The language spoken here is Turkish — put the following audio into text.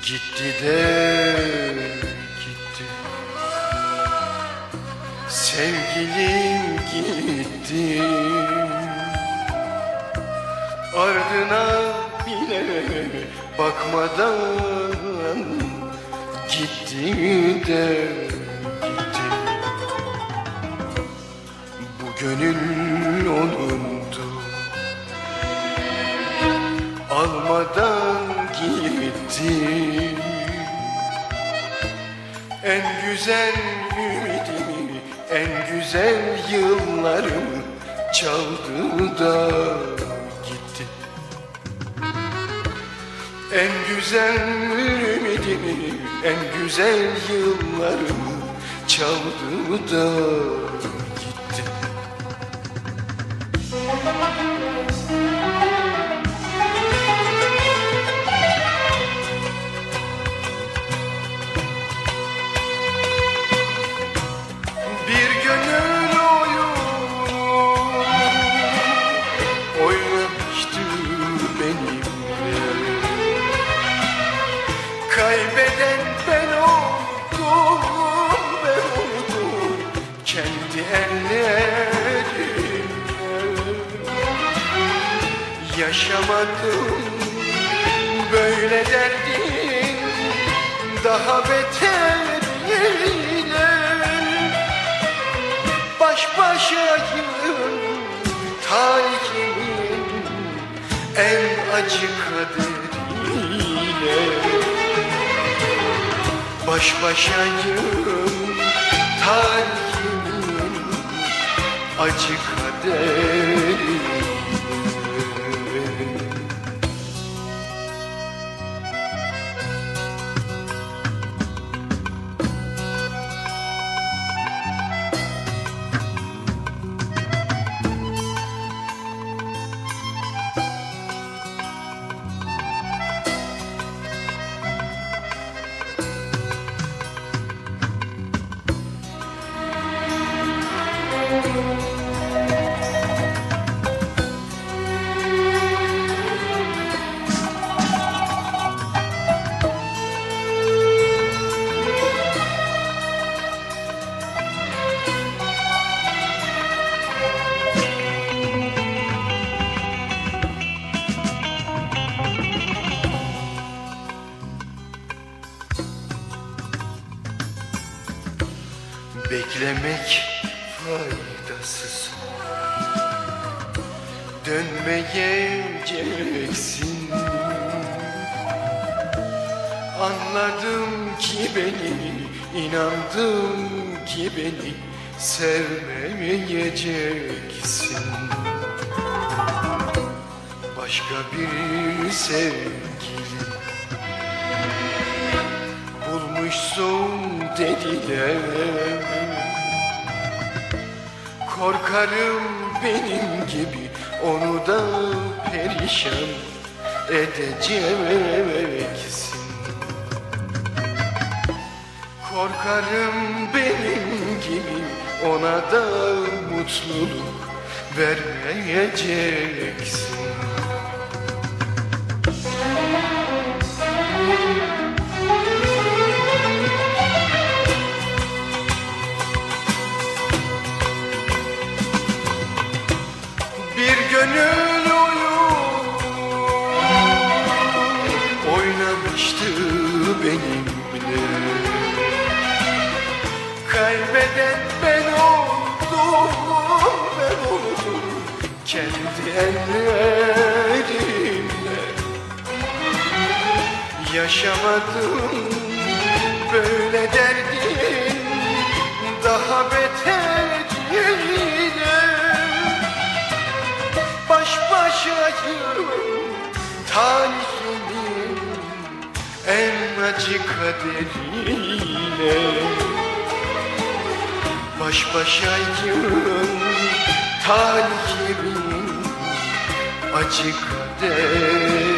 Gitti de gitti, sevgilim gitti, ardına bile bakmadan gitti de gitti. Bu gönül onundu, almadan gitti. En güzel ümidimi, en güzel yıllarımı çaldı da gitti. En güzel ümidimi, en güzel yıllarımı çaldı da gitti. Bir gönül oyunu oynamıştı benimle. Kaybeden ben oldum, ben oldum kendi ellerimle. Yaşamadım böyle derdin daha beteriyle. Baş başayım talihimin en acı kaderiyle. Baş başayım talihimin acı kaderiyle. Beklemek faydasız, dönmeyeceksin. Anladım ki beni, inandım ki beni sevmeyeceksin. Başka bir sevgili bulmuşsun dediler. Korkarım benim gibi onu da perişan edeceksin. Korkarım benim gibi ona da mutluluk vermeyeceksin. Bir gönül oynamıştı benimle. Kaybeden ben oldum, ben oldum kendi ellerimle. Yaşamadım böyle derdin daha beteriyle. Baş başayım talihimin en acı kaderiyle. Baş başayım talihimin acı kaderiyle.